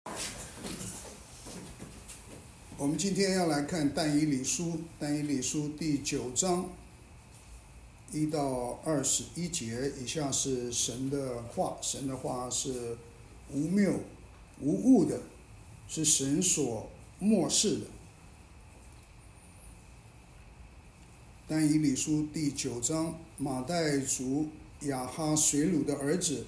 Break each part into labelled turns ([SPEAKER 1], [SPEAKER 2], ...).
[SPEAKER 1] 我们今天要来看但以理书，但以理书第9章1到21节。以下是神的话，神的话是无谬无误的，是神所默示的。但以理书第9章，马代族亚哈水鲁的儿子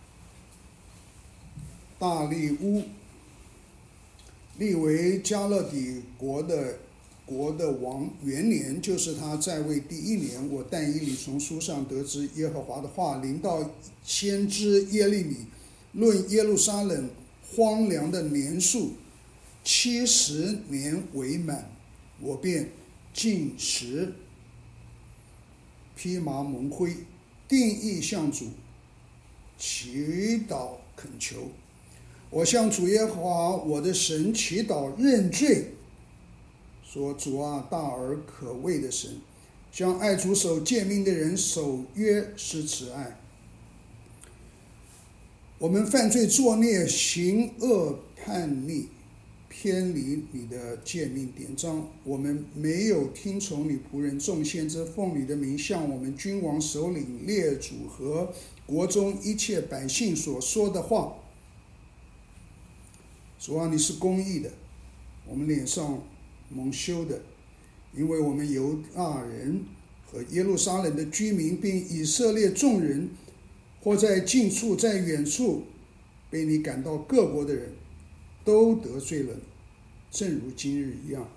[SPEAKER 1] 大利乌立为加勒底国的王元年，就是他在位第1年。我但以理从书上得知耶和华的话临到先知耶利米，论耶路撒冷荒凉的年数70年为满，我便禁食，披麻蒙灰，定意向主祈祷恳求。我向主耶和华我的神祈祷认罪，说：主啊，大而可畏的神，向爱主守诫命的人守约施慈爱。我们犯罪作孽，行恶叛逆，偏离你的诫命典章。我们没有听从你仆人众先知奉你的名向我们君王首领列祖和国中一切百姓所说的话。主啊，你是公义的，我们脸上蒙羞的，因为我们犹大人和耶路撒冷的居民，并以色列众人，或在近处在远处被你赶到各国的人，都得罪了你，正如今日一样。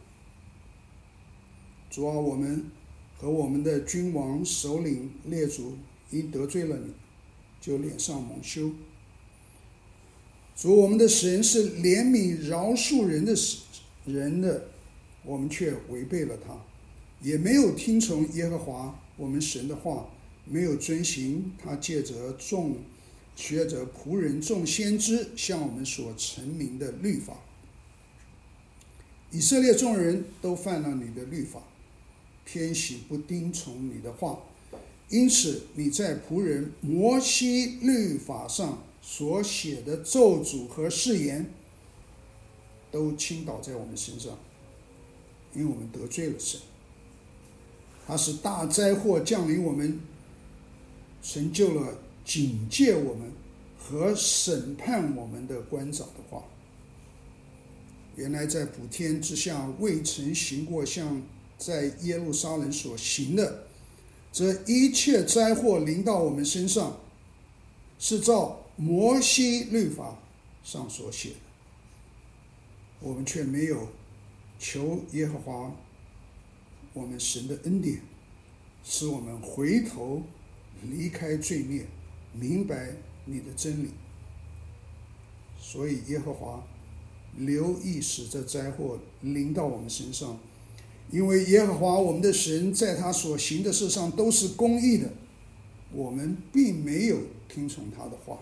[SPEAKER 1] 主啊，我们和我们的君王首领列祖因得罪了你，就脸上蒙羞。主，我们的神是怜悯饶恕人的，我们却违背了他，也没有听从耶和华我们神的话，没有遵行他借着仆人众先知向我们所陈明的律法。以色列众人都犯了你的律法，偏喜不听从你的话，因此你在仆人摩西律法上所写的咒诅和誓言都倾倒在我们身上，因为我们得罪了神。他使大灾祸降临我们，成就了警戒我们和审判我们的官长的话。原来在普天之下未曾行过像在耶路撒冷所行的，这一切灾祸临到我们身上，是照摩西律法上所写的，我们却没有求耶和华我们神的恩典，使我们回头离开罪孽，明白你的真理。所以耶和华留意使这灾祸临到我们身上，因为耶和华我们的神在他所行的事上都是公义的，我们并没有听从他的话。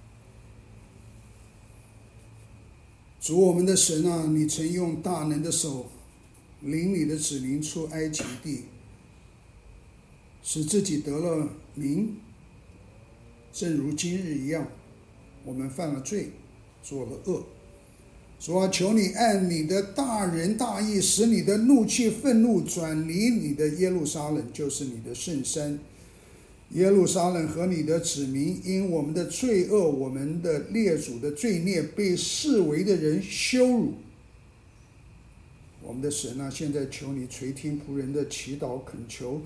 [SPEAKER 1] 主我们的神啊，你曾用大能的手领你的子民出埃及地，使自己得了名，正如今日一样，我们犯了罪，做了恶。主啊，求你按你的大仁大义，使你的怒气愤怒转离你的耶路撒冷，就是你的圣山耶路撒冷，和你的子民因我们的罪恶，我们的列祖的罪孽，被视为的人羞辱。我们的神啊，现在求你垂听仆人的祈祷恳求，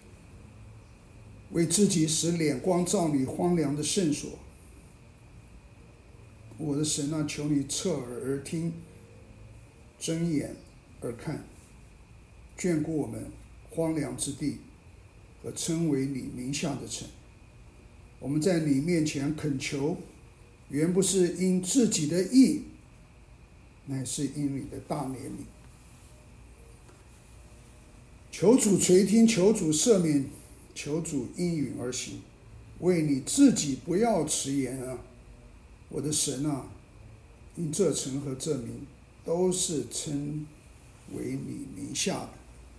[SPEAKER 1] 为自己使脸光照你荒凉的圣所。我的神啊，求你侧耳而听，睁眼而看，眷顾我们荒凉之地和称为你名下的城。我们在你面前恳求，原不是因自己的义，乃是因你的大怜悯。求主垂听，求主赦免，求主应允而行，为你自己不要迟延啊！我的神啊，因这城和这民都是称为你名下的。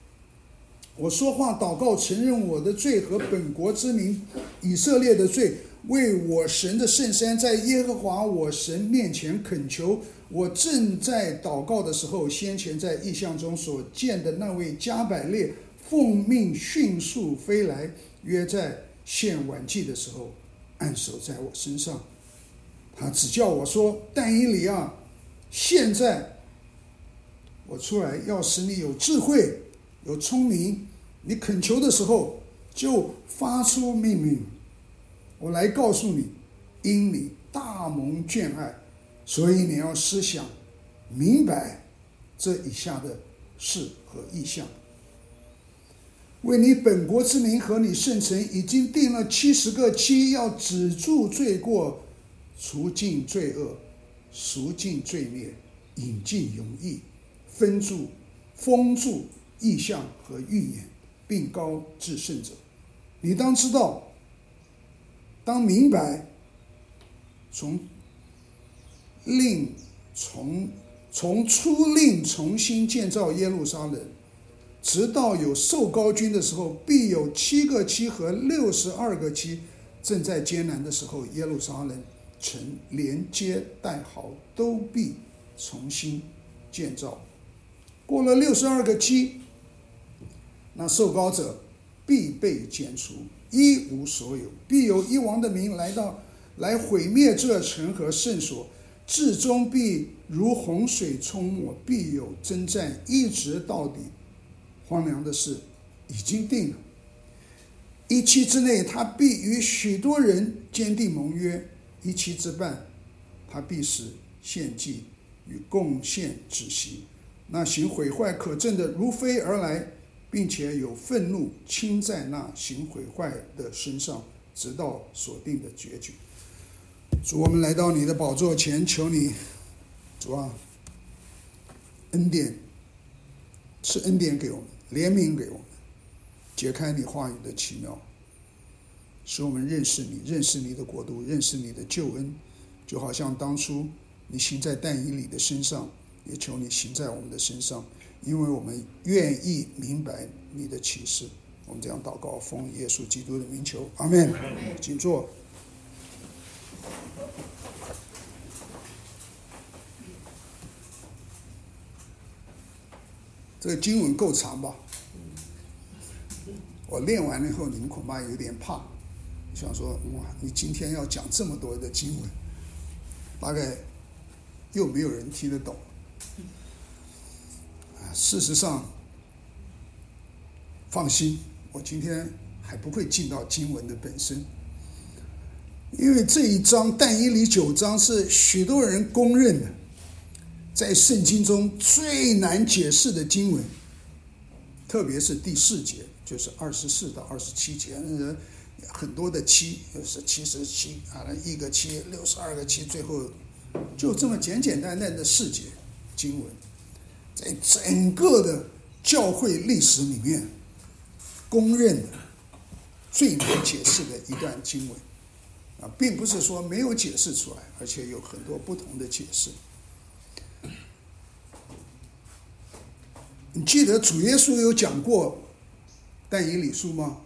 [SPEAKER 1] 我说话祷告，承认我的罪和本国之民以色列的罪， 为我神的圣山，在耶和华我神面前恳求。我正在祷告的时候，先前在异象中所见的那位加百列奉命迅速飞来，约在献晚祭的时候按手在我身上。他只叫我说：但以理啊，现在我出来要使你有智慧有聪明，你恳求的时候就发出命令，我来告诉你，因你大蒙眷爱，所以你要思想明白这以下的事和意象。为你本国之民和你圣城已经定了70个期，要止住罪过，除尽罪恶，赎尽罪孽，引进永义，封住异象和预言，并高至圣者。你当知道，当明白，从初令重新建造耶路撒冷，直到有受膏君的时候，必有7个期和62个期。正在艰难的时候，耶路撒冷城连接带壕都必重新建造。过了62个期，那受膏者必被剪除，一无所有。必有一王的名来毁灭这城和圣所，至终必如洪水冲没，必有征战，一直到底。荒凉的事已经定了。1期之内，他必与许多人坚定盟约；1期之半，他必使献祭与贡献止息。那行毁坏可憎的如飞而来，并且有愤怒倾在那行毁坏的身上，直到所定的结局。主，我们来到你的宝座前，求你，主啊，恩典，赐恩典给我们，怜悯给我们，解开你话语的奇妙，使我们认识你，认识你的国度，认识你的救恩。就好像当初你行在但以理的身上，也求你行在我们的身上，因为我们愿意明白你的启示。我们这样祷告，奉耶稣基督的名求，阿们。请坐。这个经文够长吧？我练完了以后，你们恐怕有点怕，想说哇，你今天要讲这么多的经文，大概又没有人听得懂。事实上，放心，我今天还不会进到经文的本身，因为这一章但以理9章是许多人公认的，在圣经中最难解释的经文，特别是第4节，就是24到27节，很多的期，就是77一个期，62个期，最后就这么简简单单的4节经文，在整个的教会历史里面公认的最难解释的一段经文并不是说没有解释出来，而且有很多不同的解释。你记得主耶稣有讲过但以理书吗？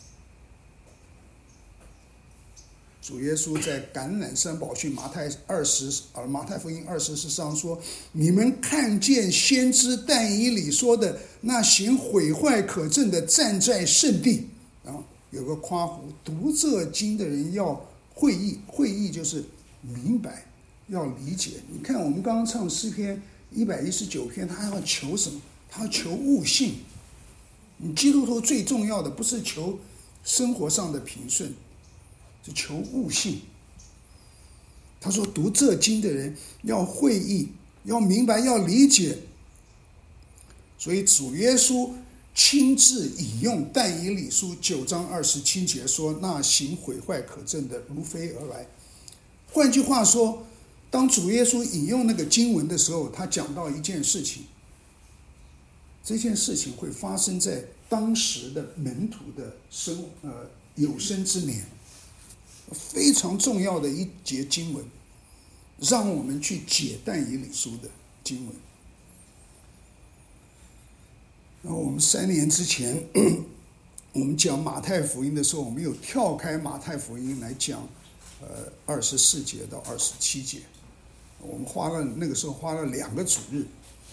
[SPEAKER 1] 主耶稣在橄榄山宝训马太福音24章说：你们看见先知但以理说的那行毁坏可憎的站在圣地，然后有个括弧，读这经的人要会意，会意就是明白，要理解。你看我们刚刚唱诗篇119篇，他要求什么？他要求悟性。你基督徒最重要的不是求生活上的平顺，是求悟性。他说读这经的人要会意，要明白，要理解。所以主耶稣亲自引用但以理书9章27节说：那行毁坏可憎的如飞而来。换句话说，当主耶稣引用那个经文的时候，他讲到一件事情，这件事情会发生在当时的门徒的有生之年，非常重要的一节经文，让我们去解但以理书的经文。然后我们3年之前我们讲马太福音的时候，我们有跳开马太福音来讲24节到27节，我们那个时候花了2个主日，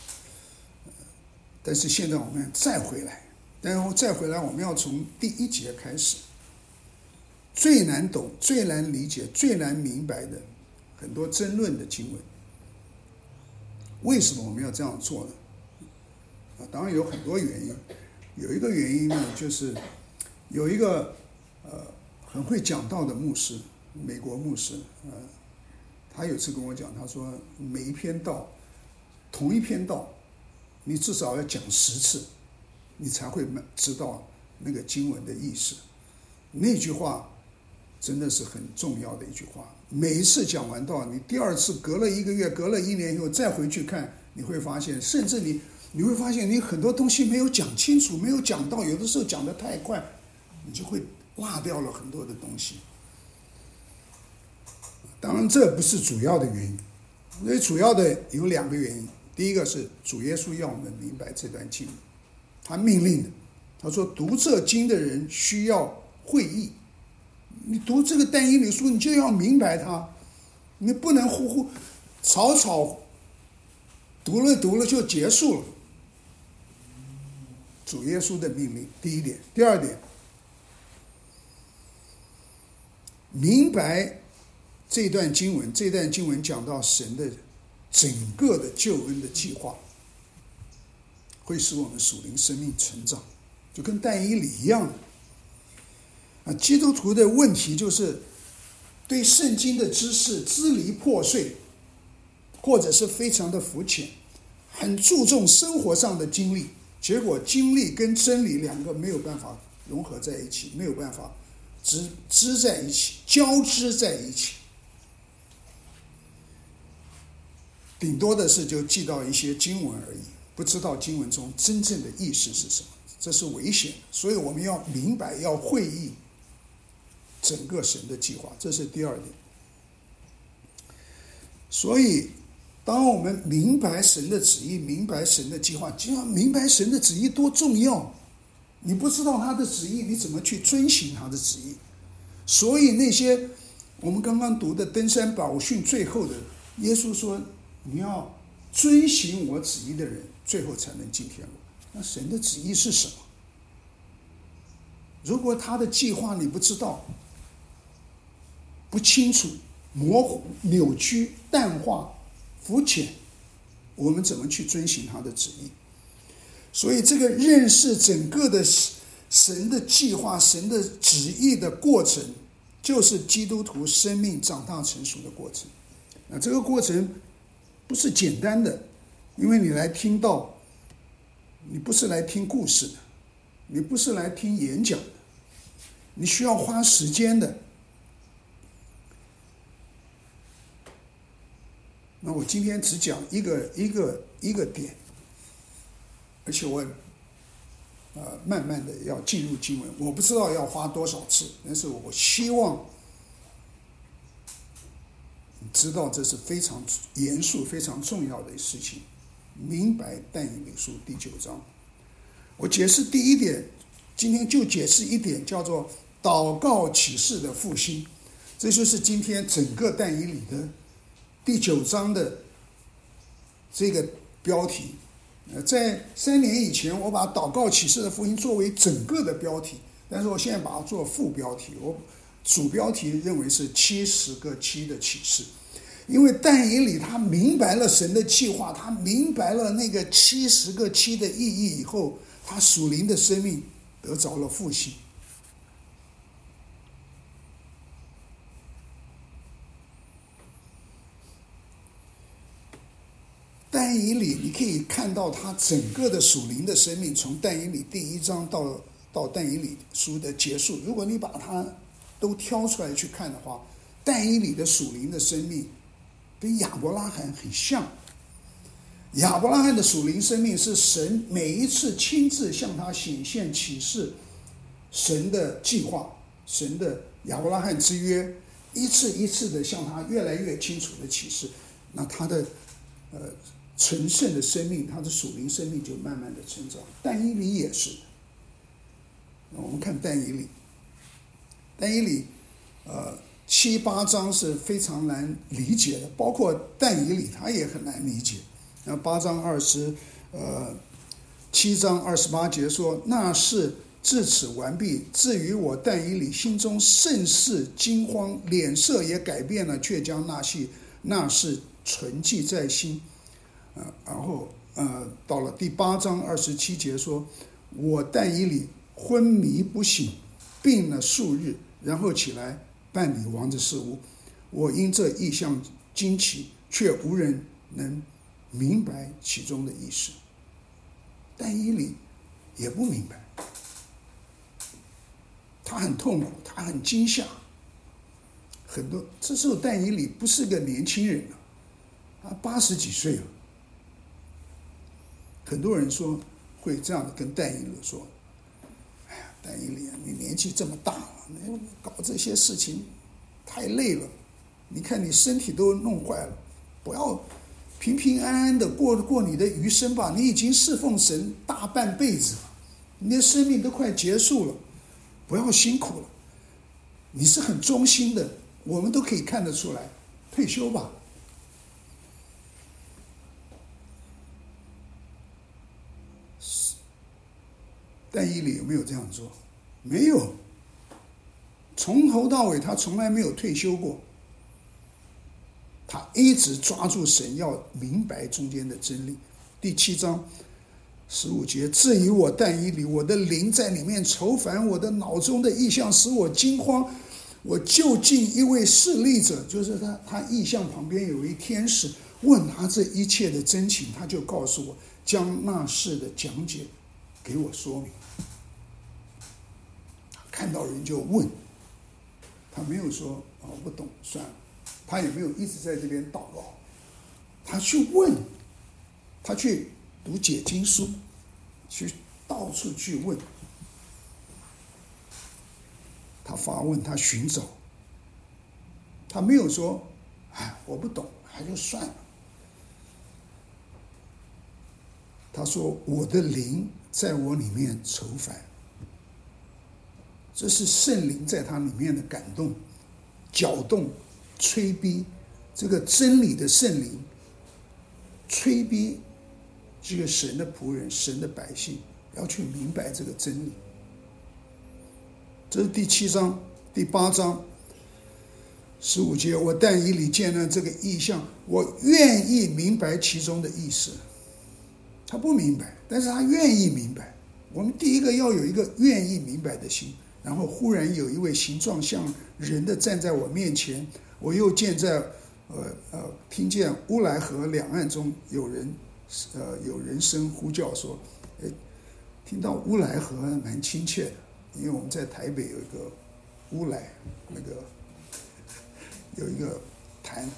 [SPEAKER 1] 但是现在我们再回来，然后再回来我们要从第1节开始，最难懂、最难理解、最难明白的很多争论的经文。为什么我们要这样做呢？当然有很多原因，有一个原因呢，就是有一个很会讲道的牧师，美国牧师，他有次跟我讲，他说每一篇道，同一篇道，你至少要讲10次，你才会知道那个经文的意思。那句话真的是很重要的一句话。每一次讲完道，你第2次隔了1个月，隔了1年以后再回去看，你会发现，甚至你会发现你很多东西没有讲清楚，没有讲到，有的时候讲得太快，你就会落掉了很多的东西。当然这不是主要的原因，所以主要的有2个原因。第一个是主耶稣要我们明白这段经文，他命令的，他说读这经的人需要会意。你读这个但以理书，你就要明白它，你不能草草读了就结束了。主耶稣的命令，第一点。第2点，明白这段经文讲到神的整个的救恩的计划，会使我们属灵生命成长，就跟但以理一样的。基督徒的问题就是对圣经的知识支离破碎，或者是非常的肤浅，很注重生活上的经历，结果经历跟真理2个没有办法融合在一起，没有办法织在一起，交织在一起，顶多的是就记到一些经文而已，不知道经文中真正的意思是什么，这是危险的。所以我们要明白，要会意整个神的计划，这是第2点。所以当我们明白神的旨意，明白神的计划，就要明白神的旨意多重要。你不知道他的旨意，你怎么去遵行他的旨意？所以那些我们刚刚读的登山宝训最后的，耶稣说你要遵行我旨意的人，最后才能进天国。那神的旨意是什么？如果他的计划你不知道，不清楚、模糊、扭曲、淡化、肤浅，我们怎么去遵行他的旨意？所以这个认识整个的神的计划、神的旨意的过程，就是基督徒生命长大成熟的过程。那这个过程不是简单的，因为你来听道，你不是来听故事的，你不是来听演讲的，你需要花时间的。那我今天只讲一个点，而且我慢慢的要进入经文，我不知道要花多少次，但是我希望你知道这是非常严肃、非常重要的事情。明白但以理书第9章，我解释第1点，今天就解释1点，叫做祷告启示的复兴，这就是今天整个但以理的第9章的这个标题。在3年以前，我把祷告启示的福音作为整个的标题，但是我现在把它做副标题，我主标题认为是70个7的启示。因为但以理他明白了神的计划，他明白了那个70个7的意义以后，他属灵的生命得着了复兴。但以理你可以看到他整个的属灵的生命，从但以理第1章到但以理书的结束，如果你把它都挑出来去看的话，但以理的属灵的生命跟亚伯拉罕很像。亚伯拉罕的属灵生命是神每一次亲自向他显现启示神的计划，神的亚伯拉罕之约，一次一次的向他越来越清楚的启示，那他的纯圣的生命，他的属灵生命就慢慢的成长。但以理也是， 我们看但以理，但以理7、8章是非常难理解的，包括但以理他也很难理解。那8章7章28节说，那是至此完毕。至于我但以理，心中甚是惊慌，脸色也改变了，却将那事存记在心。然后到了第8章27节说，我但以理昏迷不醒，病了数日，然后起来办理王的事务。我因这异象惊奇，却无人能明白其中的意思。但以理也不明白，他很痛苦，他很惊吓。这时候但以理不是个年轻人了，他80几岁了。很多人说会这样跟但以理说：“哎呀，但以理啊，你年纪这么大了，你搞这些事情太累了。你看你身体都弄坏了，不要平平安安的过你的余生吧。你已经侍奉神大半辈子了，你的生命都快结束了，不要辛苦了。你是很忠心的，我们都可以看得出来，退休吧。”但以理有没有这样做？没有，从头到尾他从来没有退休过。他一直抓住神，要明白中间的真理。第7章15节，至于我但以理，我的灵在里面愁烦，我的脑中的意象使我惊慌。我就近一位侍立者，就是他意象旁边有一天使，问他这一切的真情，他就告诉我，将那事的讲解给我说明。看到人就问，他没有说不懂算了，他也没有一直在这边祷告，他去问，他去读解经书，去到处去问，他发问，他寻找，他没有说我不懂，还就算了。他说我的灵在我里面愁烦，这是圣灵在他里面的感动、搅动、催逼，这个真理的圣灵催逼这个神的仆人、神的百姓要去明白这个真理。这是第7章。第8章15节，我但以理见了这个异象，我愿意明白其中的意思。他不明白，但是他愿意明白。我们第一个要有一个愿意明白的心。然后忽然有一位形状像人的站在我面前，我又见听见乌来河两岸中有人声呼叫说，听到乌来河蛮亲切的，因为我们在台北有一个乌来，有一个潭。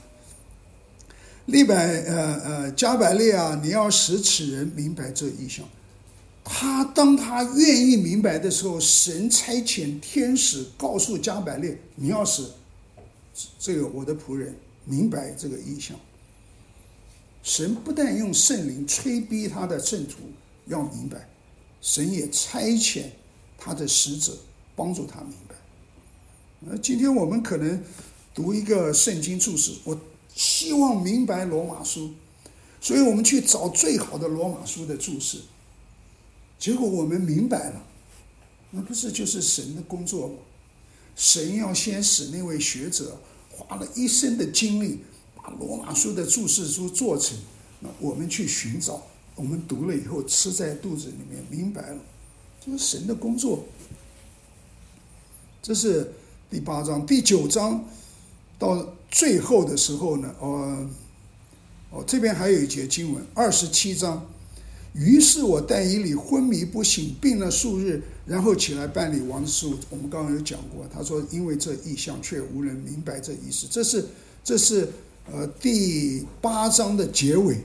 [SPEAKER 1] 加百列啊，你要使此人明白这异象。当他愿意明白的时候，神差遣天使告诉加百列，你要使这个我的仆人明白这个异象。神不但用圣灵催逼他的圣徒要明白，神也差遣他的使者帮助他明白。今天我们可能读一个圣经注释，我希望明白罗马书，所以我们去找最好的罗马书的注释，结果我们明白了，那不是就是神的工作吗？神要先使那位学者花了一生的精力把罗马书的注释书做成，那我们去寻找，我们读了以后吃在肚子里面，明白了，这是神的工作。这是第8章。第9章到最后的时候呢，这边还有一节经文，27章。于是我但以理昏迷不醒，病了数日，然后起来办理王的事务。我们刚刚有讲过，他说因为这异象却无人明白这意思。这是第8章的结尾。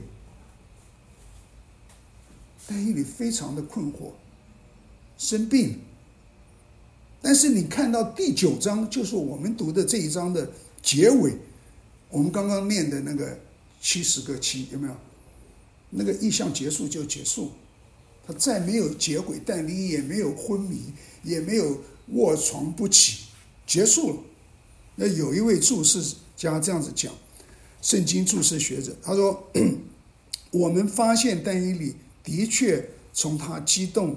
[SPEAKER 1] 但以理非常的困惑，生病。但是你看到第9章，就是我们读的这一章的结尾，我们刚刚念的那个70个7，有没有？那个异象结束就结束， 他再没有结鬼，但你也没有昏迷，也没有卧床不起，结束了。那有一位注释家这样子讲，圣经注释学者，他说我们发现但以理的确从他激动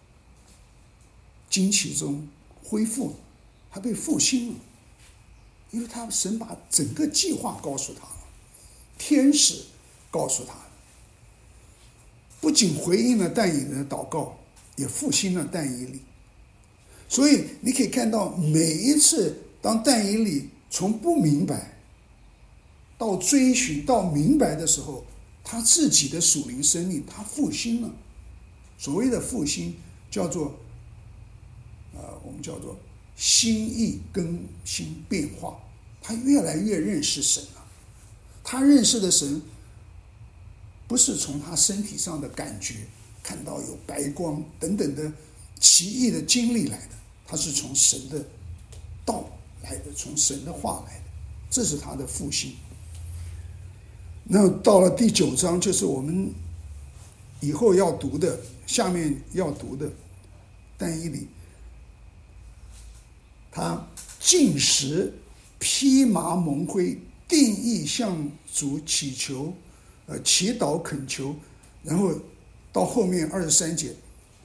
[SPEAKER 1] 惊奇中恢复了，他被复兴了，因为神把整个计划告诉他了，天使告诉他了，不仅回应了但以理的祷告，也复兴了但以理。所以你可以看到，每一次当但以理从不明白到追寻到明白的时候，他自己的属灵生命他复兴了。所谓的复兴叫做我们叫做心意更新变化，他越来越认识神了。他认识的神不是从他身体上的感觉，看到有白光等等的奇异的经历来的，他是从神的道来的，从神的话来的，这是他的复兴。那到了第9章，就是我们以后要读的，下面要读的但以理，他禁食、披麻蒙灰、定意向主祈求、祈祷恳求，然后到后面23节，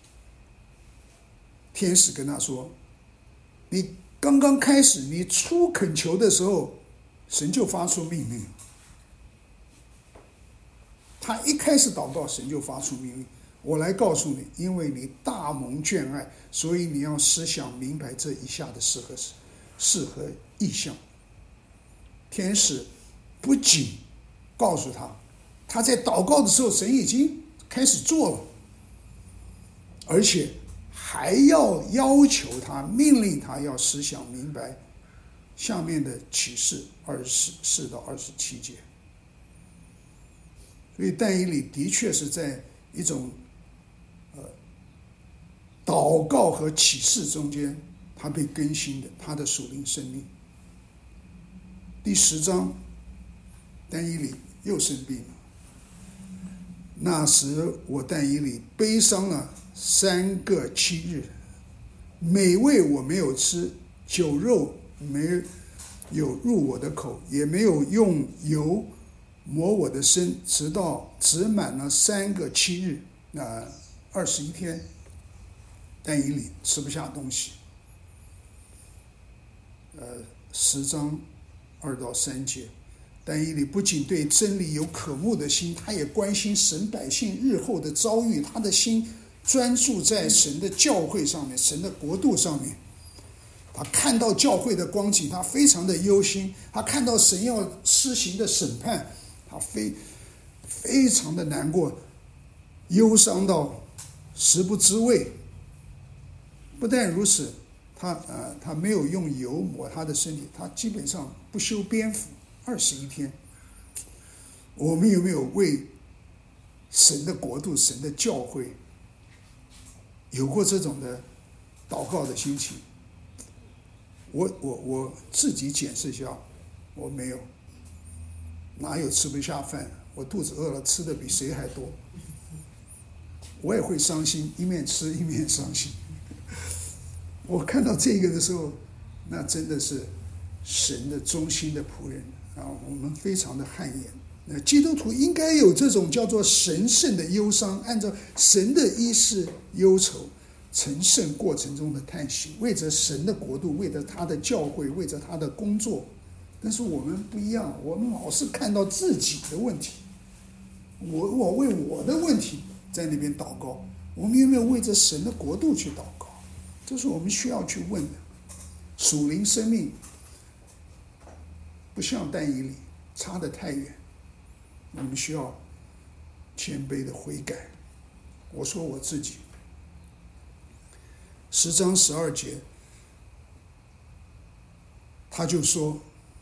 [SPEAKER 1] 天使跟他说，你刚刚开始，你初恳求的时候，神就发出命令。他一开始祷告，神就发出命令，我来告诉你，因为你大蒙眷爱，所以你要思想明白这以下的事和意象。天使不仅告诉他，他在祷告的时候，神已经开始做了，而且还要求他，命令他要思想明白下面的启示24到27节。所以但以理的确是在一种祷告和启示中间，他被更新的，他的属灵生命。第10章，但以理又生病了。那时我但以理悲伤了3个7日，美味我没有吃，酒肉没有入我的口，也没有用油抹我的身，直到只满了3个7日，21天，但以理吃不下东西。10章2到3节，但以理不仅对真理有渴慕的心，他也关心神百姓日后的遭遇，他的心专注在神的教会上面，神的国度上面。他看到教会的光景，他非常的忧心，他看到神要施行的审判，他非常的难过，忧伤到食不知味。不但如此，他没有用油抹他的身体，他基本上不修边幅21天。我们有没有为神的国度、神的教会有过这种的祷告的心情？我自己检视一下，我没有。哪有吃不下饭？我肚子饿了，吃的比谁还多。我也会伤心，一面吃一面伤心。我看到这个的时候，那真的是神的忠心的仆人啊！我们非常的汗颜。那基督徒应该有这种叫做神圣的忧伤，按照神的意识忧愁，成圣过程中的叹息，为着神的国度，为着他的教会，为着他的工作。但是我们不一样，我们老是看到自己的问题，我为我的问题在那边祷告，我们有没有为着神的国度去祷告？这是我们需要去问的。属灵生命不像但以理差得太远，我们需要谦卑的悔改。我说我自己10章12节，他就说，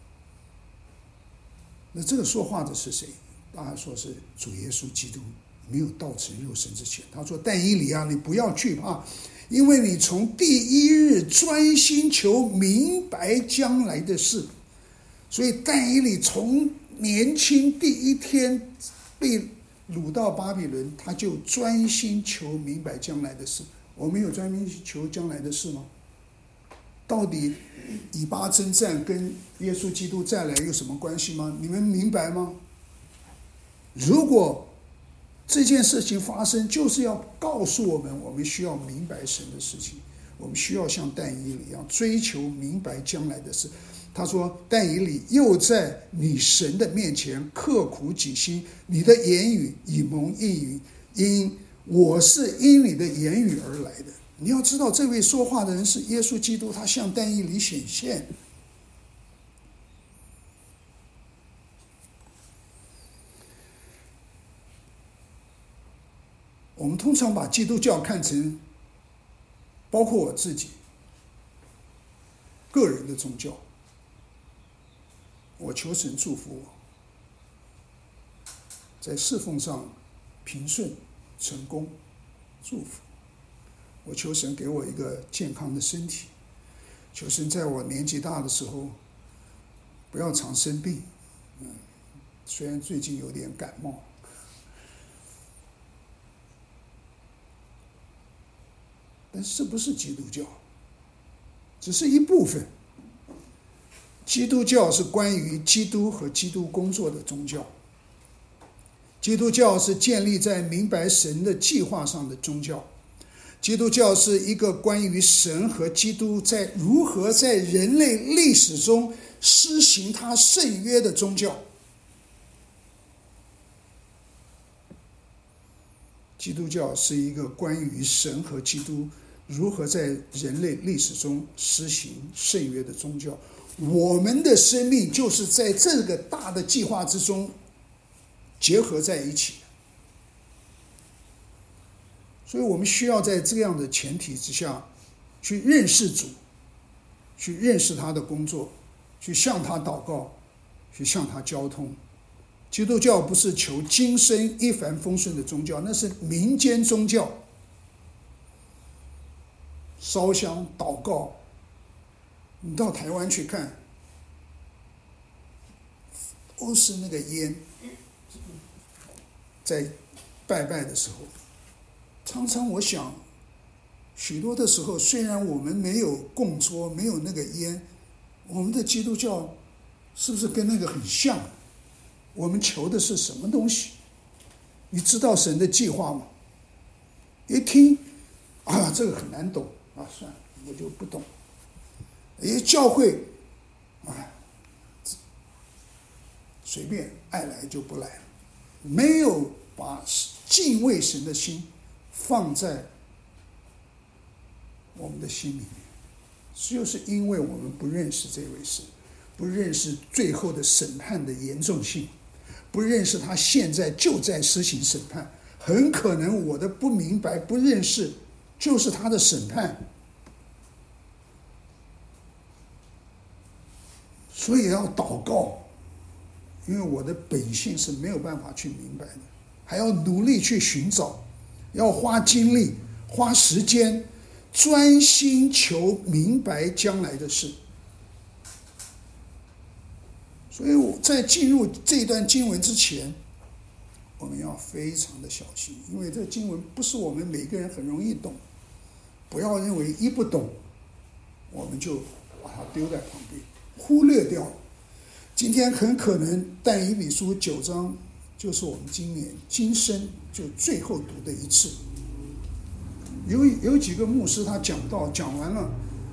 [SPEAKER 1] 那这个说话的是谁？大家说是主耶稣基督，没有道成肉身之前。他说，但以理啊，你不要惧怕，因为你从第1日专心求明白将来的事。所以但以理从年轻第1天被掳到巴比伦，他就专心求明白将来的事。我们有专心求将来的事吗？到底以巴征战跟耶稣基督再来有什么关系吗？你们明白吗？如果这件事情发生，就是要告诉我们，我们需要明白神的事情，我们需要像但以理一样追求明白将来的事。他说，但以理又在你神的面前刻苦己心，你的言语以蒙应允，因我是因你的言语而来的。你要知道，这位说话的人是耶稣基督，他向但以理显现。我们通常把基督教看成包括我自己个人的宗教，我求神祝福我在侍奉上平顺成功，祝福我，求神给我一个健康的身体，求神在我年纪大的时候不要常生病。虽然最近有点感冒，但是这不是基督教，只是一部分。基督教是关于基督和基督工作的宗教，基督教是建立在明白神的计划上的宗教，基督教是一个关于神和基督在如何在人类历史中施行他圣约的宗教。基督教是一个关于神和基督如何在人类历史中施行圣约的宗教。我们的生命就是在这个大的计划之中结合在一起，所以我们需要在这样的前提之下去认识主，去认识他的工作，去向他祷告，去向他交通。基督教不是求今生一帆风顺的宗教，那是民间宗教，烧香祷告。你到台湾去看，都是那个烟，在拜拜的时候，常常我想，许多的时候，虽然我们没有供桌，没有那个烟，我们的基督教是不是跟那个很像？我们求的是什么东西？你知道神的计划吗？一听啊，这个很难懂啊，算了，我就不懂。教会随便爱来就不来，没有把敬畏神的心放在我们的心里面，就是因为我们不认识这位神，不认识最后的审判的严重性，不认识他现在就在施行审判，很可能我的不明白不认识就是他的审判。所以要祷告，因为我的本性是没有办法去明白的，还要努力去寻找，要花精力花时间专心求明白将来的事。所以我在进入这段经文之前，我们要非常的小心，因为这经文不是我们每个人很容易懂，不要认为一不懂我们就把它丢在旁边忽略掉了。今天很可能但以理书9章就是我们今生就最后读的一次。有几个牧师他讲完了，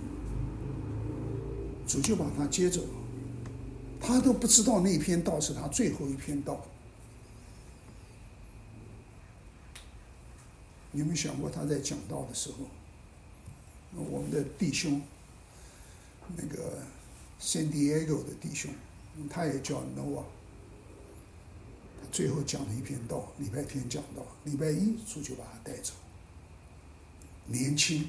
[SPEAKER 1] 主就把他接走了，他都不知道那篇道是他最后一篇道。你有没有想过他在讲道的时候，我们的弟兄那个San Diego 的弟兄，他也叫 Noah， 他最后讲了一篇道，礼拜天讲道，礼拜一主就把他带走。年轻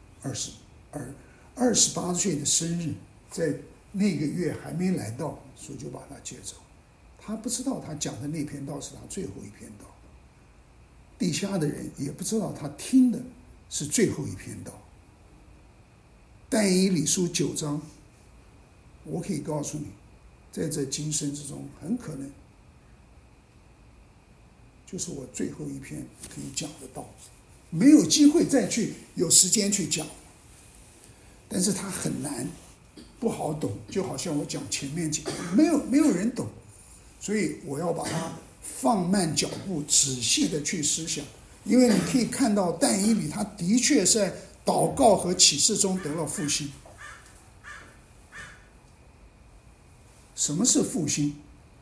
[SPEAKER 1] 28岁的生日，在那个月还没来到，主就把他接走。他不知道他讲的那篇道是他最后一篇道，地下的人也不知道他听的是最后一篇道。但以理书9章，我可以告诉你，在这今生之中，很可能就是我最后一篇可以讲的道，没有机会再去有时间去讲，但是它很难，不好懂，就好像我讲前面几个，没有人懂，所以我要把它放慢脚步，仔细的去思想，因为你可以看到但以理他的确是在祷告和启示中得了复兴。什么是复兴？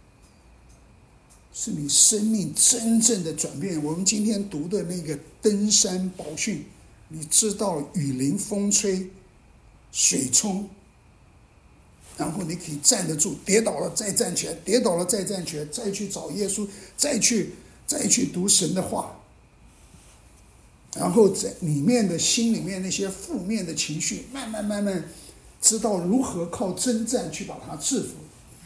[SPEAKER 1] 是你生命真正的转变。我们今天读的那个登山宝训，你知道雨淋风吹水冲，然后你可以站得住，跌倒了再站起来，跌倒了再站起来，再去找耶稣，再去读神的话，然后在里面的心里面那些负面的情绪慢慢知道如何靠征战去把它制服，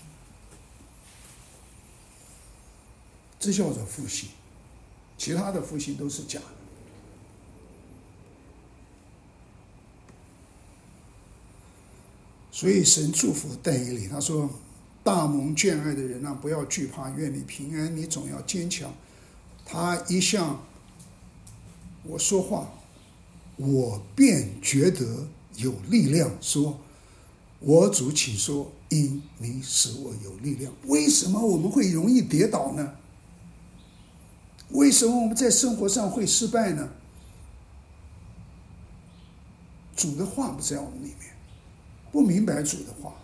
[SPEAKER 1] 这叫做复兴。其他的复兴都是假的。所以神祝福但以理，他说：大蒙眷爱的人啊，不要惧怕，愿你平安，你总要坚强。他一向我说话，我便觉得有力量，说：我主请说，因你使我有力量。为什么我们会容易跌倒呢？为什么我们在生活上会失败呢？主的话不在我们里面，不明白主的话。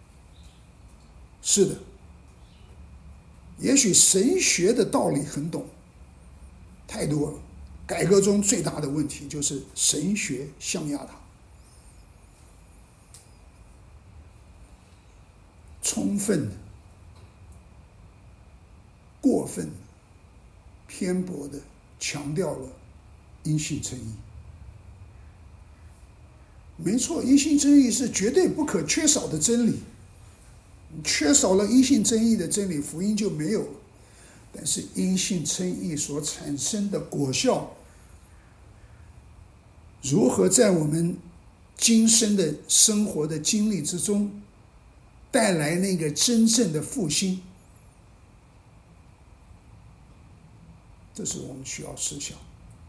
[SPEAKER 1] 是的，也许神学的道理很懂，太多了。改革中最大的问题就是神学象牙塔，充分的、过分的、偏颇的强调了因信称义。没错，因信称义是绝对不可缺少的真理，缺少了因信称义的真理，福音就没有了。但是因信称义所产生的果效，如何在我们今生的生活的经历之中带来那个真正的复兴，这是我们需要思想。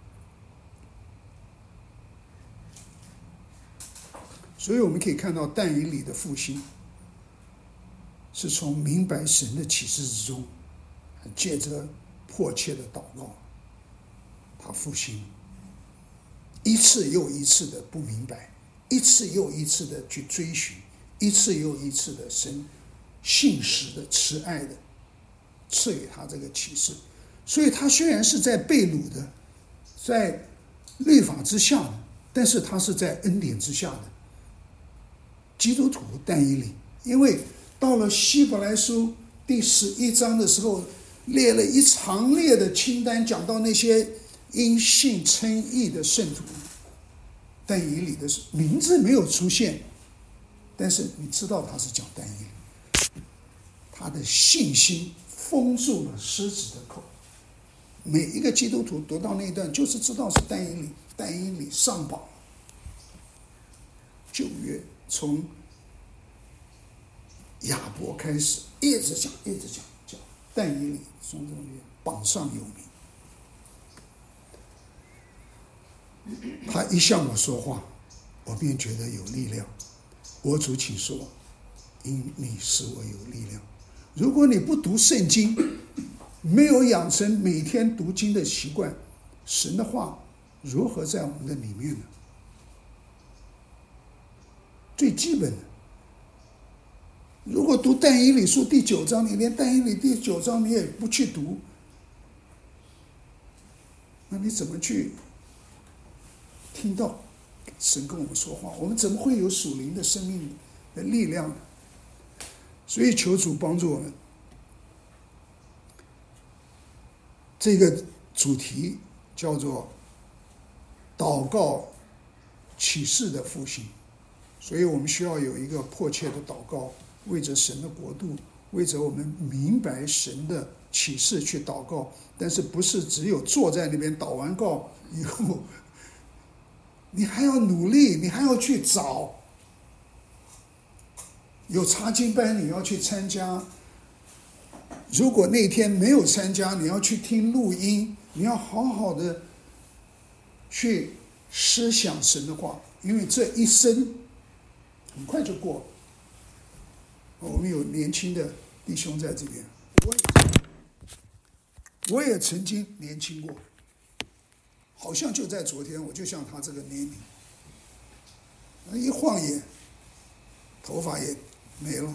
[SPEAKER 1] 所以我们可以看到但以理的复兴是从明白神的启示之中，借着迫切的祷告，他复兴，一次又一次的不明白，一次又一次的去追寻，一次又一次的神信实的慈爱的赐给他这个启示。所以他虽然是在被掳的，在律法之下的，但是他是在恩典之下的基督徒但以理。因为到了希伯来书第11章的时候，列了一长列的清单，讲到那些因信称义的圣徒，但以理的名字没有出现，但是你知道他是讲但以理，他的信心封住了狮子的口。每一个基督徒读到那一段，就是知道是但以理，但以理上榜。旧约从亚伯开始，一直讲，但以理从这里榜上有名。他一向我说话，我便觉得有力量。我主请说，因你使我有力量。如果你不读圣经，没有养成每天读经的习惯，神的话如何在我们的里面呢？最基本的，如果读但以理书第9章，你连但以理第9章你也不去读，那你怎么去听到神跟我们说话？我们怎么会有属灵的生命的力量呢？所以求主帮助我们。这个主题叫做祷告启示的复兴，所以我们需要有一个迫切的祷告，为着神的国度，为着我们明白神的启示去祷告。但是不是只有坐在那边祷完告以后，你还要努力，你还要去找，有查经班你要去参加， 如果那天没有参加，你要去听录音，你要好好的去思想神的话，因为这一生很快就过了。我们有年轻的弟兄在这边，我也曾经年轻过，好像就在昨天，我就像他这个年龄，一晃眼，头发也没了。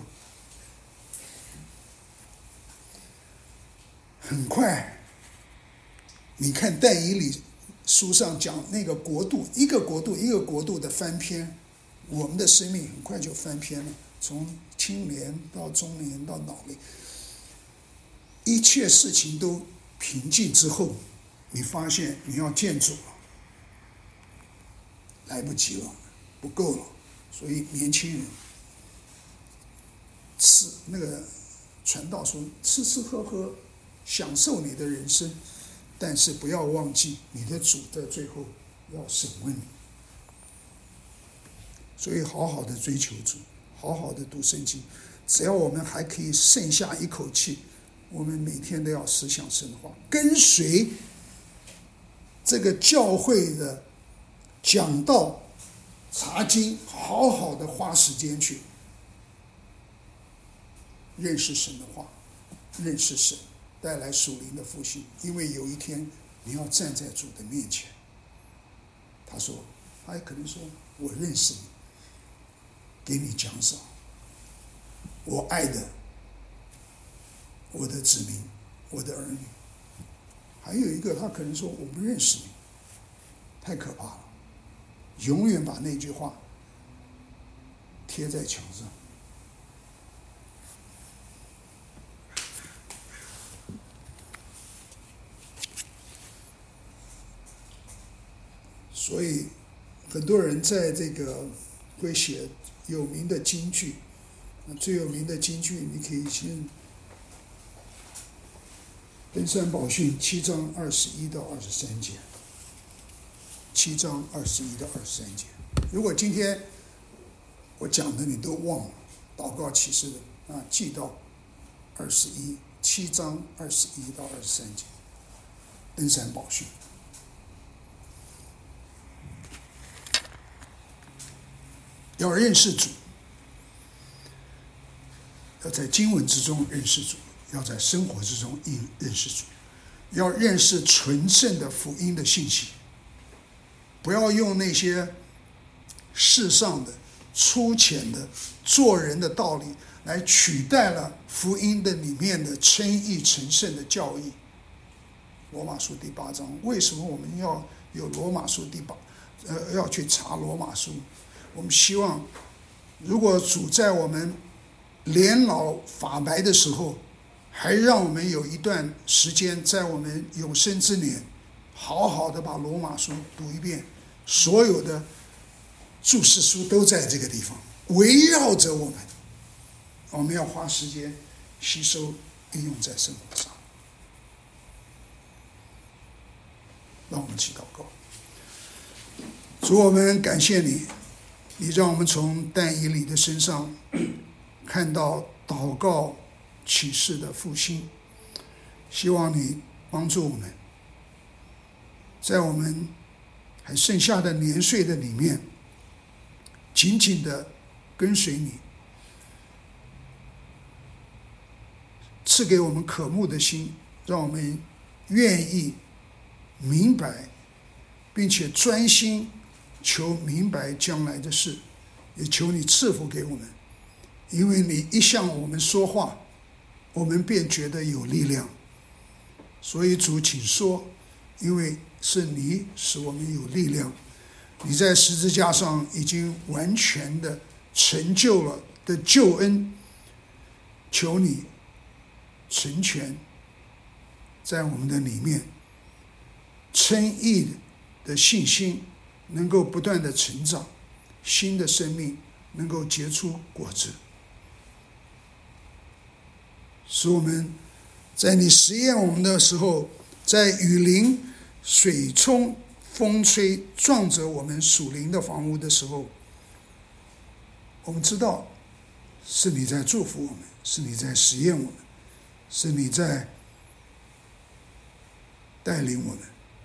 [SPEAKER 1] 很快，你看但以理书上讲那个国度，一个国度的翻篇，我们的生命很快就翻篇了，从青年到中年到老年，一切事情都平静之后，你发现你要见主了，来不及了，不够了。所以年轻人那个传道说，吃吃喝喝，享受你的人生，但是不要忘记你的主在最后要审问你。所以好好的追求主，好好的读圣经，只要我们还可以剩下一口气，我们每天都要思想神的话，跟随这个教会的讲道查经，好好的花时间去认识神的话，认识神，带来属灵的复兴。因为有一天你要站在主的面前，他也可能说，我认识你，给你奖赏，我爱的我的子民，我的儿女。还有一个他可能说，我不认识你，太可怕了，永远把那句话贴在墙上。所以很多人在这个会写有名的金句，最有名的金句你可以先登山宝训7章21到23节，7章21到23节。如果今天我讲的你都忘了，祷告启示的记到7章21到23节，登山宝训。要认识主，要在经文之中认识主，要在生活之中认识主，要认识纯正的福音的信息，不要用那些世上的粗浅的做人的道理来取代了福音的里面的称义成圣的教义。罗马书第8章，为什么我们要有罗马书要去查罗马书？我们希望，如果主在我们年老发白的时候，还让我们有一段时间在我们有生之年，好好的把罗马书读一遍，所有的注释书都在这个地方围绕着我们，我们要花时间吸收应用在生活上。让我们祈祷告。主，我们感谢你，你让我们从但以理的身上看到祷告启示的复兴，希望你帮助我们，在我们还剩下的年岁的里面，紧紧的跟随你，赐给我们渴慕的心，让我们愿意明白，并且专心求明白将来的事，也求你赐福给我们。因为你一向我们说话，我们便觉得有力量。所以主，请说，因为是你使我们有力量。你在十字架上已经完全的成就了的救恩，求你成全在我们的里面，称义的信心能够不断的成长，新的生命能够结出果子，使我们在你实验我们的时候，在雨淋、水冲、风吹撞着我们属灵的房屋的时候，我们知道是你在祝福我们，是你在实验我们， 是你在带领我们。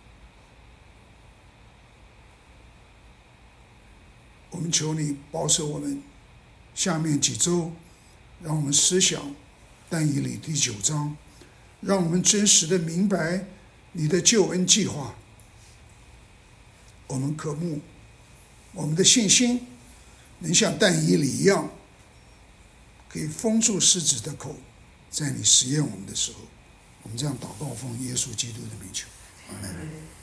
[SPEAKER 1] 我们求你保守我们下面几周，让我们思想但以理第9章，让我们真实的明白你的救恩计划。我们渴慕我们的信心能像但以理一样，可以封住狮子的口，在你实验我们的时候。我们这样祷告，奉耶稣基督的名求，阿们。